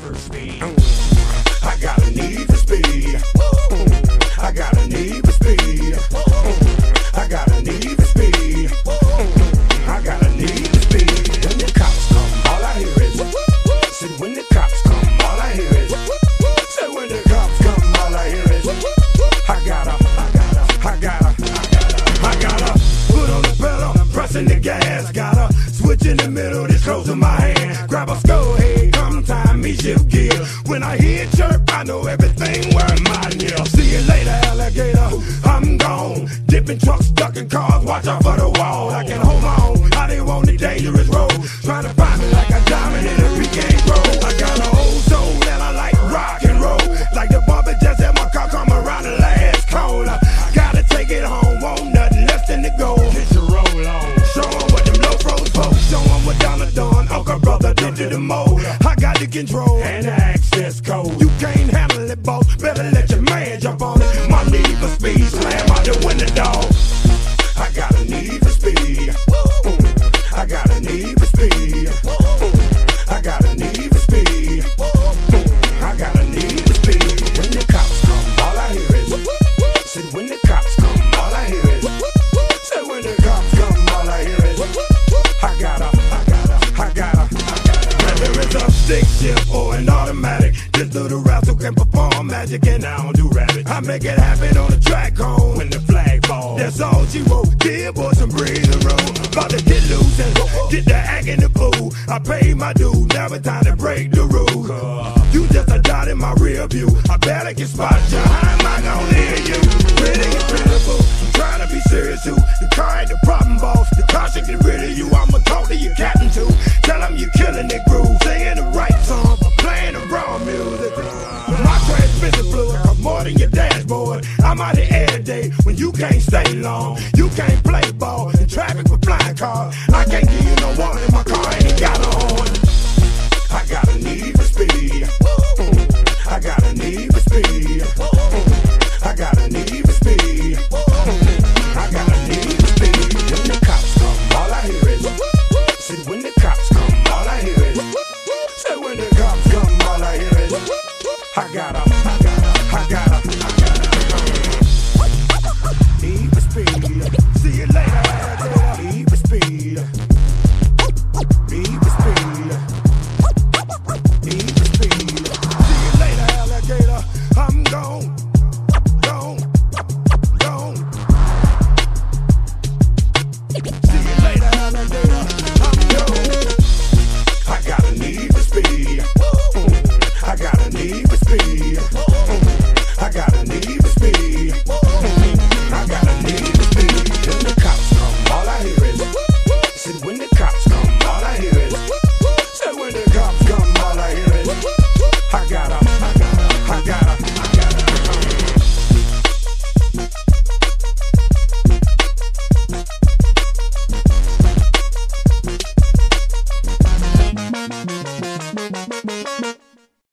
for speed. I got a need for speed. I got a need for speed. I got a need for speed. I got a need for speed. When the cops come, all I hear is. Said when the cops come, all I hear is. Said when the cops come, all I hear is. I gotta put on the pedal, pressing the gas. Gotta switch in the middle, this close in my hand. Grab a skull head, come time me shift gear. When I hear chirp, I know everything where mine is. See you later, alligator, I'm gone. Dipping trucks, ducking cars, watch out for the wall. I can hold on, I didn't want the dangerous road. Trying to find me like a diamond in a PK road. I got an old soul and I like rock and roll. Like the bumper just had my car come around the last corner. Gotta take it home, won't nothing less than the goal. Get your roll on. Show 'em what them low pros folks. Show 'em what Donna Dawn, Uncle Brother did to the mold. I got the control and the access code. You can't handle it, boss. Better let your man jump on it. My need for speed, slam out the window, dog. I got a need for speed. I got a need for speed. I got a need for speed. I got a need for speed. When the cops come, all I hear is. Said when the cops come, all I hear is. Said when the cops come, all I hear is. I gotta. Whether it's a stick shift or an automatic, this little rascal can perform magic and I don't do rabbit. I make it happen on the track home when the flag falls. That's all she wrote. Give boy some breathing room. About to get loose and get the act in the fool. I paid my due, now it's time to break the rules. You just a dot in my rear view. I bet I can spot you. How am I gonna hear you? Pretty and pitiful. I'm trying to be serious too. The car ain't the problem, boss. The car should get rid of you. I'ma talk to your captain too. Tell him you killing it groove. Singing the right song, but playing the wrong music. My transmission fluid cost more than your dashboard. I'm out the air today when you can't stay long. You can't play ball in traffic with flying cars. I can't give you no one in my car ain't got a horn. I got a need for speed. I got a need for speed. I got a need for speed. I got a need for speed. When the cops come, all I hear is. Said when the cops come, all I hear is. Said when the cops come, all I hear is. I gotta. Need for speed. See you later, alligator. Need for speed. Need for speed. Need for speed. See you later, alligator. I'm gone. See you later, alligator. I'm gone. I got a need for speed. I got a need for speed. I got a need for speed. I got a need for speed. When the cops come, all I hear is. Said when the cops come, all I hear is. Said when the cops come, all I hear is. I got